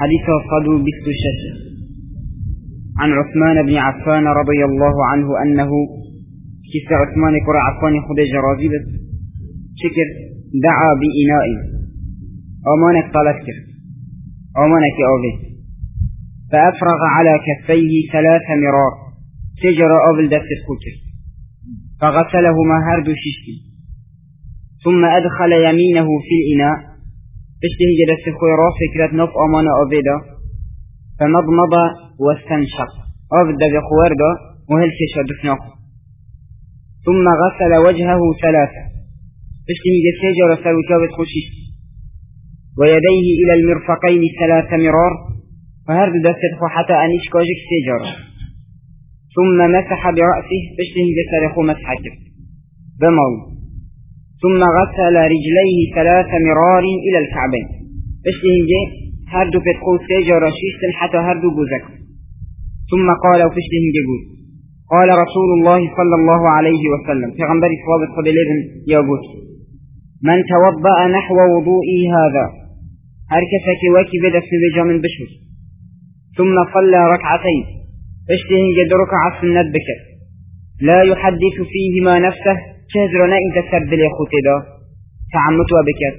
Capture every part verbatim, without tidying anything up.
حديث صدو بالسشة عن عثمان بن عفان رضي الله عنه أنه كيس عثمان قرى عفان خدي جرازيبة شكر دعا بإناء أمانك طلتك أمانك أوبي فأفرغ على كفيه ثلاث مرار سجر أبل دست الخوتر فغسلهما هرد ششتي ثم أدخل يمينه في الإناء اشتهي جدست الخوي راسي كرات نف أمان أبدا فمضمض واستنشق أبدا بخواردا وهل ششد فناق ثم غسل وجهه ثلاثة اشتهي جسجر سوكابت خششتي ويديه إلى المرفقين ثلاث مرار فهرد دست حتى أنيش كوجك سجر ثم مسح برأسه اشتهي جسره مسحك بمول ثم غسل رجليه ثلاث مرار إلى الكعبين اشتهي هردو فتخو سجر شيشت حتى هردو بوزك ثم قال وفشتهي جبوز قال رسول الله صلى الله عليه وسلم في غنبري صوابت قبلين يابوس من توضأ نحو وضوئي هذا هركسك وكي بدأ سنبجا من بشر ثم صلى ركعتين اشتهي جد ركع السنة بكر لا يحدث فيهما نفسه شهزرنا انت سبل يخوتي دا تعمت وبكر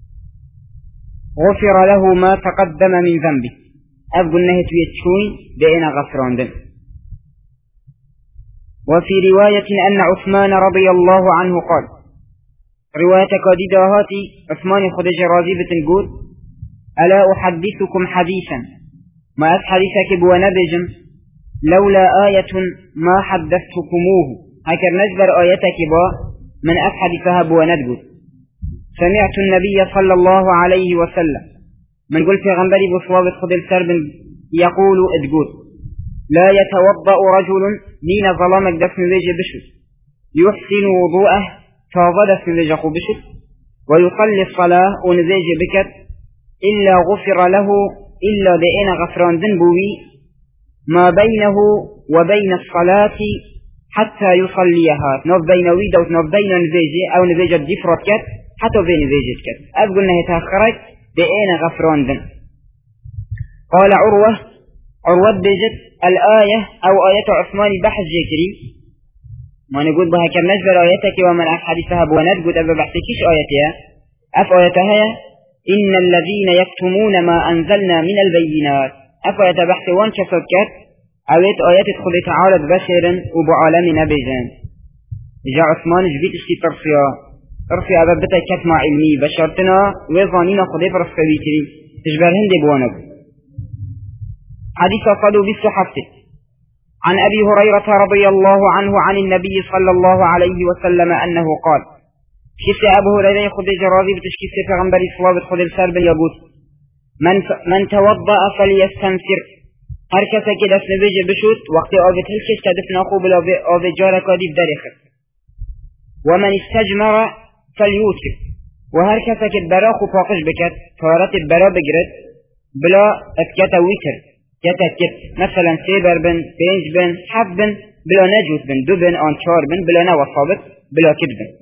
غفر له ما تقدم من ذنبه أبقى النهت ويتشوي بأين غفران دم. وفي رواية أن عثمان رضي الله عنه قال رواية قديدة هاتي عثمان خدج رازيبة نقول ألا أحدثكم حديثا ما أحدثك بونبجم لولا آية ما حدثتكموه هكذا نجبر آيتك با من أحدثها بوندقود سمعت النبي صلى الله عليه وسلم من قل في غنبري بصواب خدل سرب يقول ادقود لا يتوضأ رجل دين ظلامك دفن ويجي بشر يحسن وضوءه فاضل دفن ويجي بشر ويصلي الصلاة ونزيج بكت إلا غفر له إلا بأين غفران ذنبوي ما بينه وبين الصلاة حتى يصليها نوف بين ويدا ونوف بين نزيجي أو نزيجة جفرت كت حتى بين نزيجة كت أقول أنه تأخرت بأين غفران ذنب. قال عروة عروة بجت الآية أو آية عثمان بحث جيكري ما نقول بها كم نجبر آياتك ومن أحدثها بوندقود أبا بحثكيش آياتها أف آياتها إن الذين يكتمون ما أنزلنا من البينات أف آيات بحث وانشفت كت أويت آيات تدخل تعالى بشرا وبعالمنا بجان جاء عثمان جبيت اشتي ترفيا ترفيا أبا بتا كتما علمي بشرتنا ويظانينا خذي برفكويتري تجبرهن دي بوانب. حديث صدو بالصحفة عن أبي هريرة رضي الله عنه عن النبي صلى الله عليه وسلم أنه قال كيف أبو هريرة خذ جرازي بتشكيف في غنبري صلابة خذ السرب يقول من, ف... من توضأ فليستنفر هركسا كده سنبيج بشوت وقت آبت هلكش تدفن أخو بلا آبت جارك وديف دارخر ومن استجمر فليوتر وهركسا كده براخو فاقش بكت فارت البرا بجرد بلا اتكتا ويتر كتا كت مثلا سيبر بن بينج بن حف بن بلا نجوت بن دو بن انشار بن بلا نوى صابت بلا كت بن.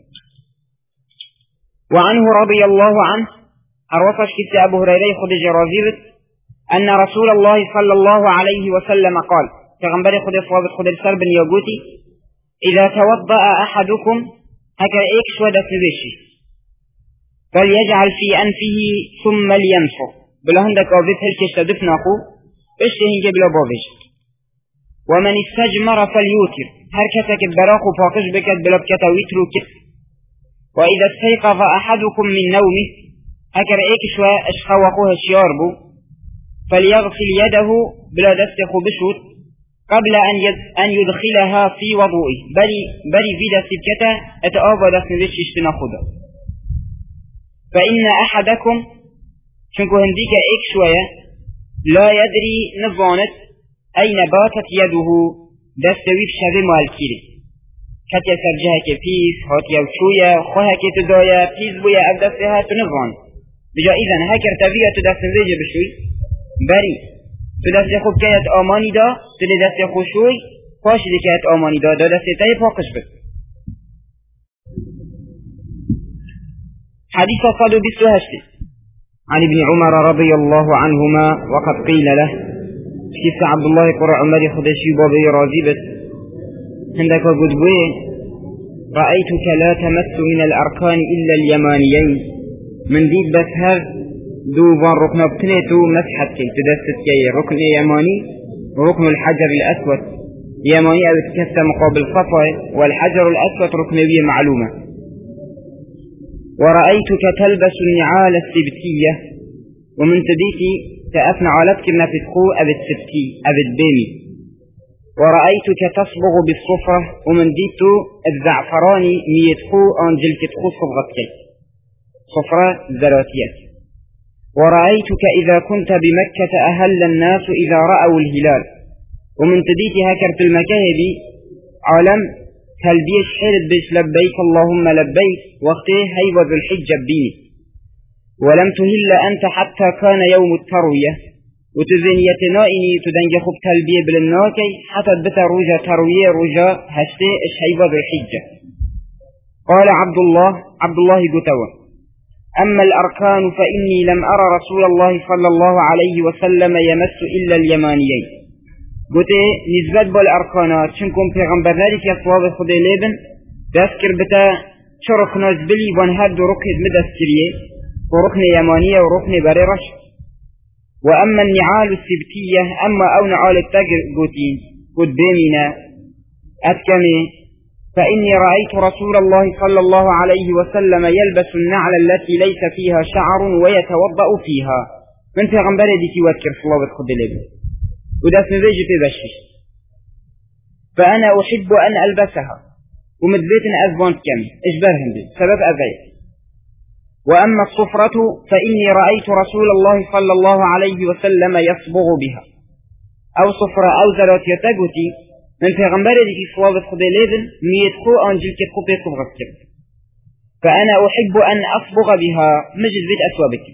وعنه رضي الله عنه أروفش كت أبو هريرة خد جرازيبت أن رسول الله صلى الله عليه وسلم قال كغنبري خد صوابت خد السرب يوجوتي إذا توضأ أحدكم هكا إيكش ودت بيشي فليجعل في أنفه ثم لينفق بلا هندك أوبت هلكش تدفناكو اشتهن جبلا بوفيش. ومن استجمر فليوتر هركتك براخو فاقش بكت بلا بكتا ويترو كت. وإذا استيقظ أحدكم من نومه هكا إيكش وأشخوخوها الشياربو فليغسل يده بلا دستخو بشوت قبل أن, أن يدخلها في وضوئه بل بل في دستكتا أتأوى دستن ذيش اشتناخودا فإن أحدكم شنكو هنديك إكشوية لا يدري نظانت أين باتت يده دستويف شبه مالكيري كتيا سرجها كفيس هاتيا وشوية خوها كتدايا بيز بويا أبدستها تنظان بجا إذن هكر تبيع تدستن ذيج بشوي بري تدست خوب كيات آماني دا تدست خوشوي پاش دی كيات آماني دا دا دست تاي پاقش بك. حديث صدو بسو هشتي عن ابن عمر رضي الله عنهما وقد قيل له كيف عبد الله قرع عمر خدشي بابي راجبت عندك قدبوه رأيتك لا تمس من الأركان إلا اليمانيين من ديد بس هر دوبان ركن بتنيتو مسحت كي تدست كي ركن يماني وركن الحجر الأسود يماني أو تكسى مقابل صفا والحجر الأسود ركنوية معلومة. ورأيتك تلبس النعال السبتية ومن تديتي تأفنى عالتك ما تدخو أبد السبتي أبد بيمي. ورأيتك تصبغ بالصفرة ومن ديتو الزعفراني ميدخو أنجل تدخو صبغتك صفرة ذراتيات. ورأيتك إذا كنت بمكة أهل الناس إذا رأوا الهلال ومن تديتي هكرت المكاهدي عالم تلبيش حرد بيش لبيك اللهم لبيك وقته هيوة ذو الحجة بيني. ولم تهل أنت حتى كان يوم التروية وتزنيتنائني تدنجخ بتلبية بالناكي حتى بتا رجا تروية رجا هشتي إش هيوة ذو الحجة. قال عبد الله عبد الله قتوى أما الأركان فإني لم أرى رسول الله صلى الله عليه وسلم يمس إلا اليمانيين. قلت نسبت بالأركانات شنكم پیغمبر ذلك يصواب خدي ليبن دسكر بتا شرق نزبلي وانهد ركض مدسكريه وركن يمانية وركن بريرش. وأما النعال السبتية أما أو نعال التجر قلتين قد بيمنا أتكمي فإني رأيت رسول الله صلى الله عليه وسلم يلبس النعل التي ليس فيها شعر ويتوضأ فيها من پیغمبر ديكي واتكر صلى الله خدي ليبن وداس نزيجي في بشيش فأنا أحب أن ألبسها ومدبيت أزبانت كم إجبارهم بي سبب أذيت. وأما الصفرة فإني رأيت رسول الله صلى الله عليه وسلم يصبغ بها أو صفرة أو زلات يتقوتي من پیغمبر دي صواب خدي ليذن ميتخو أنجل كتخو بيصبغت كم فأنا أحب أن أصبغ بها مجد بيت أسوابك.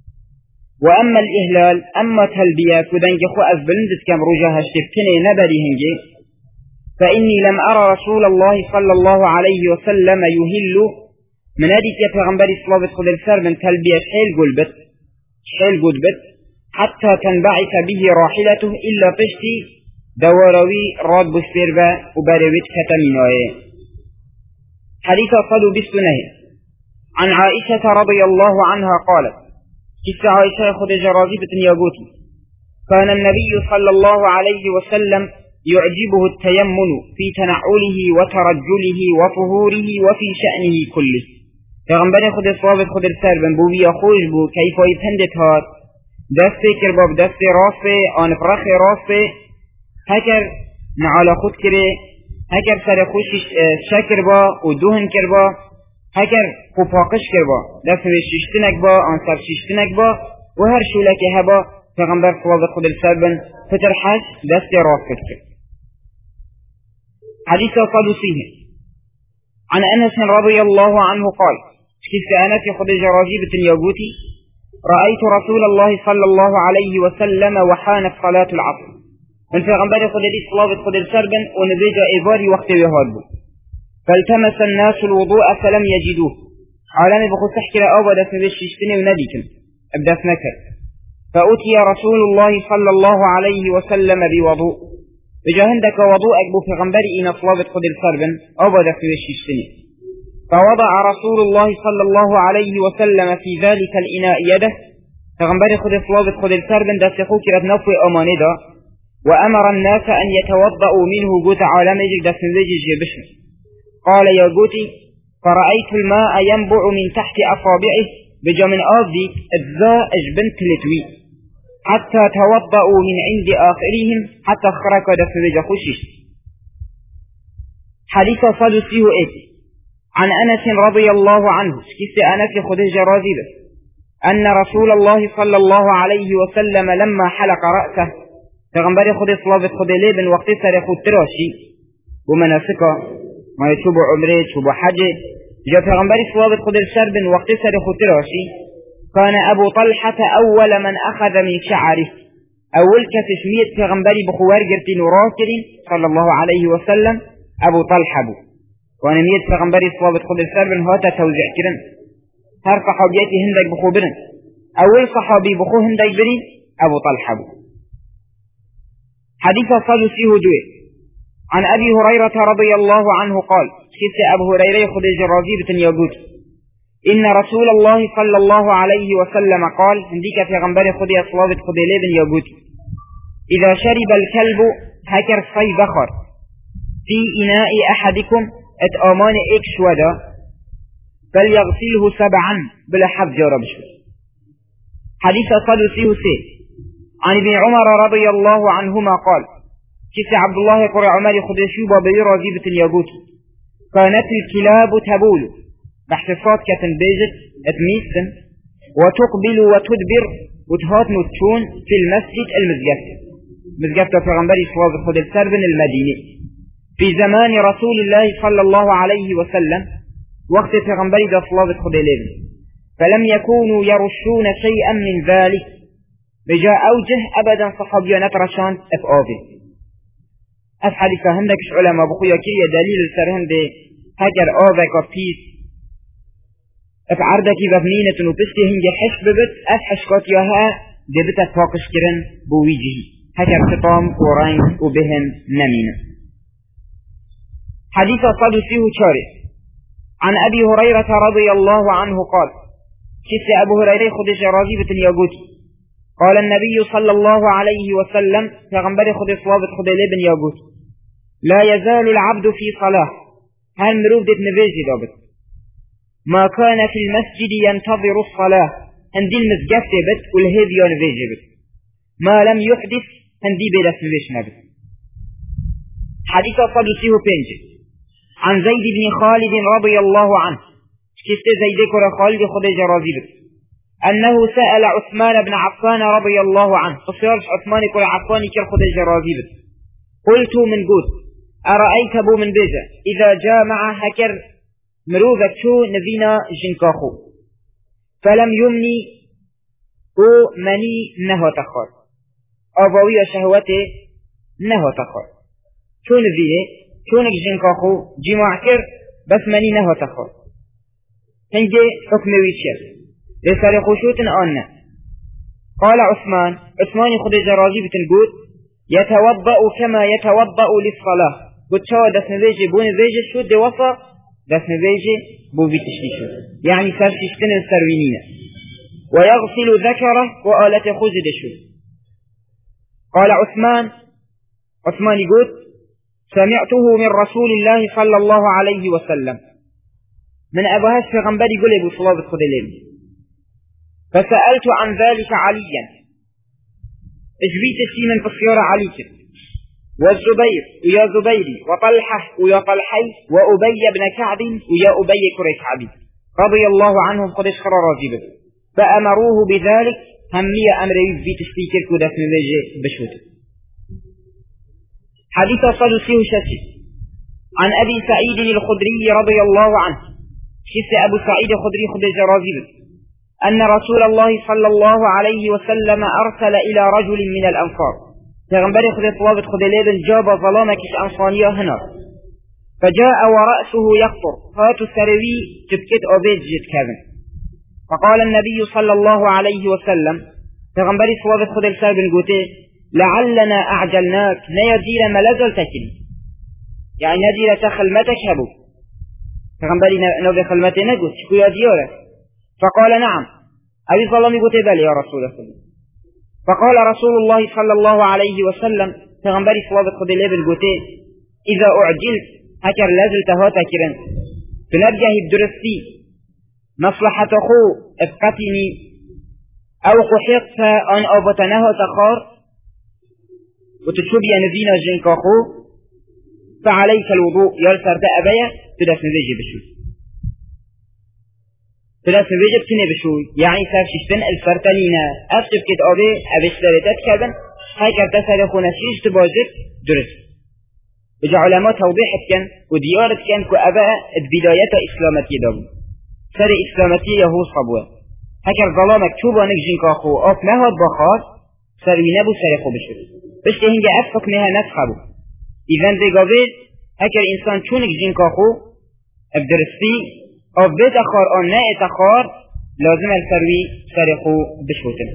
وأما الإهلال أما تلبيات ودنجخو أزبلندت كم رجاها الشفتني نبري هنجي فإني لم أرى رسول الله صلى الله عليه وسلم يهل من هذه يتغنبري صلابة خد السر من تلبية حيل قلبت حيل قلبت حتى تنبعث به راحلته إلا تشتي دواروي راد بسفيربا وبارويت كتمينوه. حديث صدو بالسنه عن عائشة رضي الله عنها قالت كيف عائشة خد جرازيبة ياقوتي كان النبي صلى الله عليه وسلم يعجبه التيمن في تنعله وترجله وطهوره وفي شأنه كله. فغنبري خد الصواب خد السر بن بوبي خوش بو كيف يتهندت هات دستي كرباب دستي راسي آن فرخي راسي هكر نعالى خود كري هكر سر خوش شكر با ودوهن كربا هكر خوباقش كربا دستي ششتنك با آن سر ششتنك با وهر شولك هبا فغنبر صواب خد السر بن فتر حج دستي راسي كر. حديث قدسيه عن أنس رضي الله عنه قال كيف أنس خد جراجيبة ياقوتي رأيت رسول الله صلى الله عليه وسلم وحانت صلاة العصر من فغنبري خد دي صلاة خد السربا ونبيجا إباري وقت يهادبو فالتمس الناس الوضوء فلم يجدوه عالمي بخص تحكي لأبدا فبشيشتني ونبيكم أبدا فنكر فأتي رسول الله صلى الله عليه وسلم بوضوء بجاهندك وضوءك بو فغنبري إن صلاة خد السربا أبدا فبشيشتني فوضع رسول الله صلى الله عليه وسلم في ذلك الإناء يده فغنبري خد صلاة خد السربا دستخو كرت نفوي أماني دا وأمر الناس أن يتوضأوا منه قوت عالم يجب دستنزيج بشر. قال يا قوتي فرأيت الماء ينبع من تحت أصابعه بجا من آذي أجزاء أجبنت لتوي حتى توضأوا من عند آخرهم حتى خرق دستنزيج خشش. حديث صدسيه إيتي عن أنس رضي الله عنه كيف أنس خدج راذبه أن رسول الله صلى الله عليه وسلم لما حلق رأسه فغنبري خد صلاة خد ليبن وقت سر خد تراشي ومناسكه ما يشوب عمره يشوب حجه جاء فغنبري صلاة خد الشرب وقت سر خد تراشي كان أبو طلحة أول من أخذ من شعره أول كتشمية فغنبري بخوار جرتين وراكرين صلى الله عليه وسلم أبو طلحة بو وانا ميت فغنبري صلاة خد الشرب هاتا توزع كرن هرق حاجاتي هندك بخوبرن أول صحابي بخوهم دايبري أبو طلحة بو. حديث صدوسي هدوه عن أبي هريرة رضي الله عنه قال كيس أبو هريرة خدج الرازيبة يقول إن رسول الله صلى الله عليه وسلم قال عندك في غنبر خدي أصلابة خدي لابن يقول إذا شرب الكلب هكر صي بخر في إناء أحدكم اتآمان إك شودا فليغسله سبعا بلا حف جارب شو. حديث صدوسي سي عن ابن عمر رضي الله عنهما قال كيس عبد الله قرى عمر خدشو بابي رازيبة يقول كانت الكلاب تبول باحتصاد كتن بيجت اتميسن وتقبل وتدبر وتهات نتشون في المسجد المزجف مزجف تفغنبري صلاة خد السربن المدينة في زمان رسول الله صلى الله عليه وسلم وقت تفغنبري دا صلاة خد الابن فلم يكونوا يرشون شيئا من ذلك بجاء أوجه أبدا صحابيانات رشان أفآبه أفحالي فهمدك علماء بخويا كي دليل السرهم دي هكر آذك وفيس أفعردك ببنينة وبسته هنجي حش ببت أفحشكات ياها دبت فاقش كرن بويجه هكر خطام ورين وبهم نمين. حديث صدوسيه شارع عن أبي هريرة رضي الله عنه قال كيس أبو هريرة خدش راجبة يقول قال النبي صلى الله عليه وسلم يغنبر خد صلابة خد لابن يقول لا يزال العبد في صلاة هل مروف دت نبيجي دابت ما كان في المسجد ينتظر الصلاة هندي المسجد بت والهذي نبيجي بت ما لم يحدث هندي بلا سنبيش نبت. حديث صدوسيه بينج عن زيد بن خالد رضي الله عنه كيف زيد كرة خالد خد جرازي بت أنه سأل عثمان بن عفان رضي الله عنه فصيرش عثمان كرة عفان كر خد جرازي بت قلت من قول أرأيت بو من بيجا إذا جامع هكر مروفك شو نبينا جنكاخو فلم يمني او مني نهو تخار أبوية شهوته نهو تخار شو نبيه شونك جنكاخو جماع كر بس مني نهو تخار هنجي حكم ويشير لسال خشوت آنه قال عثمان عثمان خد جرازي بتنقود يتوضأ كما يتوضأ للصلاة قد شو دسن بيجي بون بيجي شو دي وصا دسن بيجي بو بيتشتي شو يعني سرشتن السروينين ويغسل ذكره وآلة خزد شو. قال عثمان عثمان يقول سمعته من رسول الله صلى الله عليه وسلم من أبوهاش في غنبري يقول أبو صلابة خدلين فسألت عن ذلك عليا اجبيت السيمن في السيارة عليك والزبير ويا زبيري وطلحة ويا طلحي وأبي بن كعب ويا أبي كري كعبي رضي الله عنهم قد اشخر راجبه فأمروه بذلك همية أمري في تشتيكر كودة من وجه بشوت. حديث صدوسيه شتي عن أبي سعيد الخدري رضي الله عنه شس أبو سعيد الخدري خدج راجبه أن رسول الله صلى الله عليه وسلم أرسل إلى رجل من الأنصار تغنبري خذ طلابة خذ لابن جاب ظلامك أنصانية هنا فجاء ورأسه يقطر فاتوا السروي تبكت أبيت جد كذن فقال النبي صلى الله عليه وسلم تغنبري طلابة خذ السابن قوتي لعلنا أعجلناك نيدير ملازل تكن يعني ندير تخلمتك هبو تغنبري نوبي خلمتي نقول شكو يا ديارة فقال نعم أبي صلى الله عليه وسلم يا رسول الله. فقال رسول الله صلى الله عليه وسلم تغنبري صلابة خذ الليبن قوتي إذا أعجلت هكر لازل تهاتا كرن فنرجه بدرستي مصلحة أخو افقتني أو قحيق فأن أبطنه تخار وتشبي نزينا جنك أخو فعليك الوضوء يرسر تأبيا تدفن ذي بشوي ثلاثة بيجب كني بشوي يعني سافشتن الفرتلينا أفتف كت أبي أبشتريتات كذا هاي كرتسل يخونا شيش تباجت درس بجا علماء توضيحت كان وديارت كان كأباء البداية إسلامتي دابو سر إسلامتي يهو صبوة هكر ظلامك شوبا نكجين كاخو أف مهد بخار سروينابو سريخو بشوي بشت هنجا أفق مها نسخبو إذن دي قابل هكر إنسان چونك جين كاخو أبدرستي أو بيت أخار أو نا اتخار لازم الفروي سرقو بشوتن.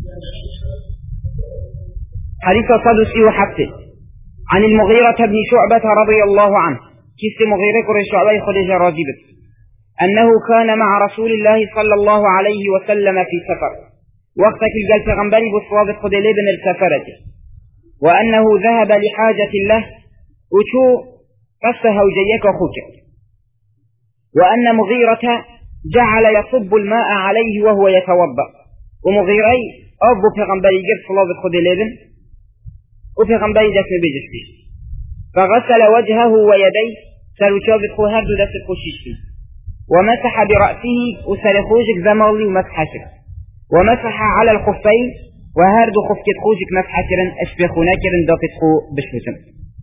حديث صدوسي وحفته عن المغيرة بن شعبة رضي الله عنه كيس مغيرة كري شعبة خديجة راجبت أنه كان مع رسول الله صلى الله عليه وسلم في سفر وقتك الجلسة غنبري بصوابة خديلي بن السفرة وأنه ذهب لحاجة له وشو قصها وجيك أخوك وأن مغيرة جعل يصب الماء عليه وهو يتوضأ ومغيري أبو في غنبري جرس صوابة خديلي بن وفي غنبري دفن بجسده فغسل وجهه ويديه سلوشابت خو هردو دست خوشيشي ومسح برأسه وسلخوجك زمالي ومسحشك ومسح على الخفين وهردو خفكت خوجك مسحشرا أشبخو ناكرا داكت خو بشوتم.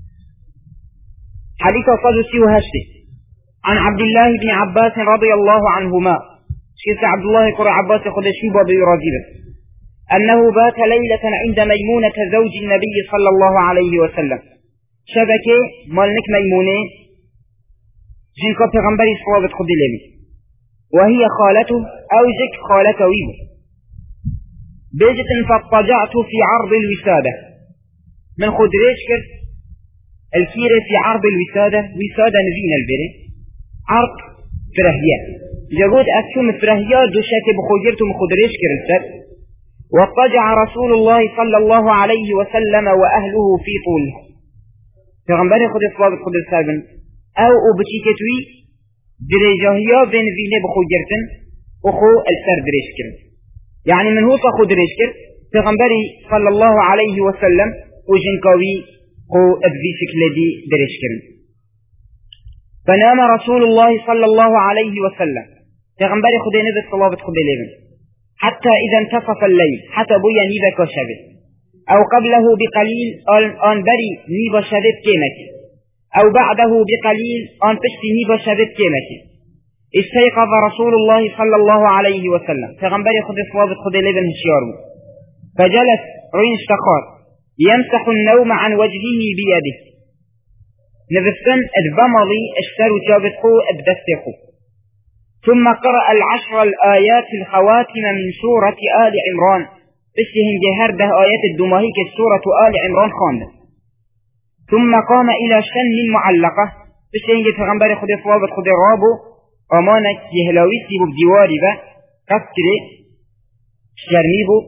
حديث صدوسي وهشتي عن عبد الله بن عباس رضي الله عنهما شيخ عبد الله قرى عباس خدشي بابي راجبه أنه بات ليلة عند ميمونة زوج النبي صلى الله عليه وسلم شبكة مالنك ميمونة جنكو پیغمبری صوابت خودی لمی وهي خالته أو جك خالته ويبو بيجت فاضطجعت في عرض الوسادة من خود ريش كر الكيرة في عرض الوسادة وسادة نزين البري عرض فرهيات جاقود أكتم فرهيات دوشات بخوجرت مخود ريش كر السر واضطجع رسول الله صلى الله عليه وسلم وأهله في طوله پیغمبر خود صوابت خود السابن او او بچیکتوی درجاهیا بین وینه بخو گرتن و خو السر درش کرن يعني من هو خو درش کر پیغمبری صلی الله علیه وسلم و جنکاوی خو ابذی شکل دی درش کرن فنام رسول الله صلى الله عليه وسلم پیغمبری خود نبت صلابت خود لیبن حتى اذا انتصف الليل حتى بويا نيبا كشبه او قبله بقليل آن بري نيبا شبه كيمتي أو بعده بقليل أن تشتني بشبت كيمتي استيقظ رسول الله صلى الله عليه وسلم فغنبري خد صوابت خد لبن هشيارو فجلس رين اشتخار يمسح النوم عن وجهه بيده نفسن الضمضي اشتروا جابتخو ابدستخو ثم قرأ العشر الآيات الخواتم من سورة آل عمران بشتهم جهرده آيات الدماهيك سورة آل عمران خانده ثم قام إلى شن معلقة بشتهنج پیغمبر خود صوابت خود رابو امانك يهلاويسي بو بديواري با قسكري شرمي بو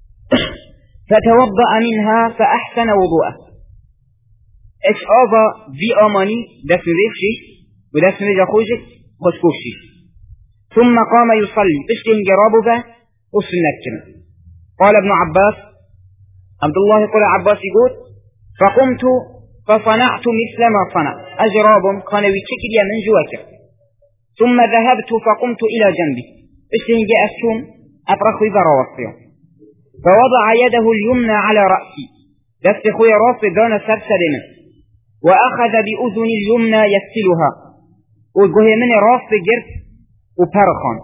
فتوضأ منها فأحسن وضوءه اش آبا في آماني دفن ريخشي ودفن ريجا خوشك خشكوشي ثم قام يصلي بشتهنج رابو با وسنك قال ابن عباس عبد الله قال عباس يقول فقمت فصنعت مثل ما صنع أجرابهم كانوا يتشكل من جواكر ثم ذهبت فقمت إلى جنبي اشتهن جاء الشوم أطرخوا براوصيهم فوضع يده اليمنى على رأسي دستخوي راس دون سرسلنا وأخذ بأذن اليمنى يفتلها وقه من راس جرس وبرخان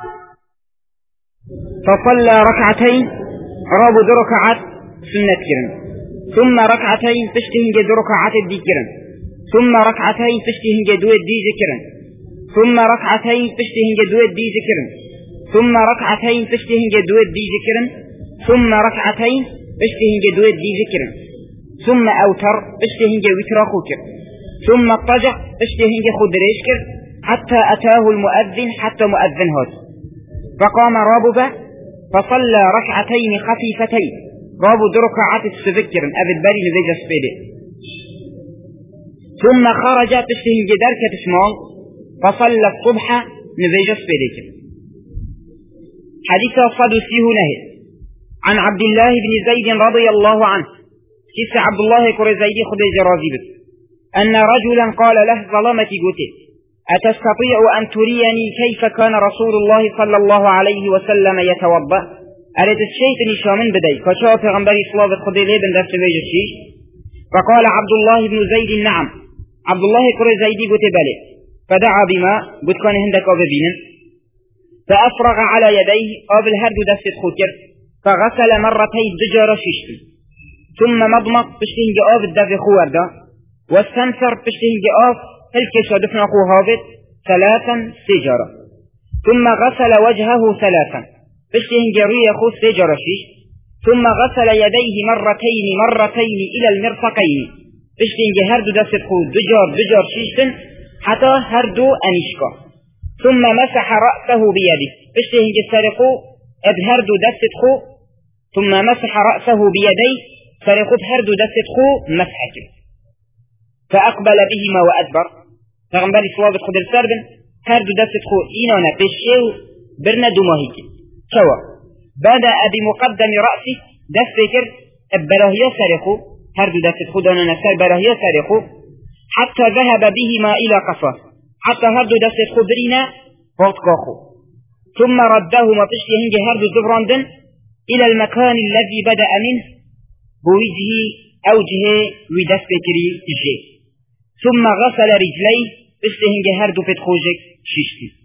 فصلى ركعتين رابو دركعات سنة كرم ثم ركعتين تشتهن جد ركعات الديكرن ثم ركعتين تشتهن جدو الدي ذكرن ثم ركعتين تشتهن جدو الدي ذكرن ثم ركعتين تشتهن جدو الدي ذكرن ثم ركعتين تشتهن جدو الدي ذكرن ثم أوتر تشتهن جد وتراخوكر ثم اضطجع تشتهن جد خدريشكر حتى أتاه المؤذن حتى مؤذن هذا فقام راببه فصلى ركعتين خفيفتين رابو دركعات السفكرن أبد بري نزيج سبيده ثم خرج تشتهن جدار كتشمال فصلى الصبح نزيج سبيده حديث الصدوسي نهي عن عبد الله بن زيد رضي الله عنه كيس عبد الله كري زيد خدي جرازيبه أن رجلا قال له ظلمتي قوتي أتستطيع أن تريني كيف كان رسول الله صلى الله عليه وسلم يتوضأ أريد الشيء نشامن بدي كشاف غنبري صلاة خدي لي بن دفت بيج الشيش فقال عبد الله بن زيد نعم عبد الله كري زيدي قوتي بلي فدعا بما قد كان هندك أببين فأفرغ على يديه قبل هرد دفت خوكر فغسل مرتين دجار شيشت ثم مضمط بشتهن جآف الدفت خواردا واستنثر بشتهن جآف هل كشا دفن أخو هابط ثلاثا سجارة ثم غسل وجهه ثلاثا بشتي هنجرية خو سجرشيش ثم غسل يديه مرتين مرتين إلى المرفقين بشتي هندو دست خو دجار دجار شيشتن حتى هردو أنيشكا ثم مسح رأسه بيده بشتي هنج سرقو ابهردو دست خو ثم مسح رأسه بيديه سرقو بهردو دست خو مسحك فأقبل بهما وأدبر فغنبال سوابت خد السربن هردو دست خو إينانا بشيو برنا دماهيك سوا بدأ بمقدم رأسه دست فكر البراهية سرقو هردو دست خو دانا نسر براهية سرقو حتى ذهب بهما إلى قفا حتى هردو دست خو برنا فاتقاخو ثم ردهما تشتي هنج هردو زبراندن إلى المكان الذي بدأ منه بوجهه أوجه ودست فكري جي ثم غسل رجليه تشتي هنج هردو فتخوجك ششتي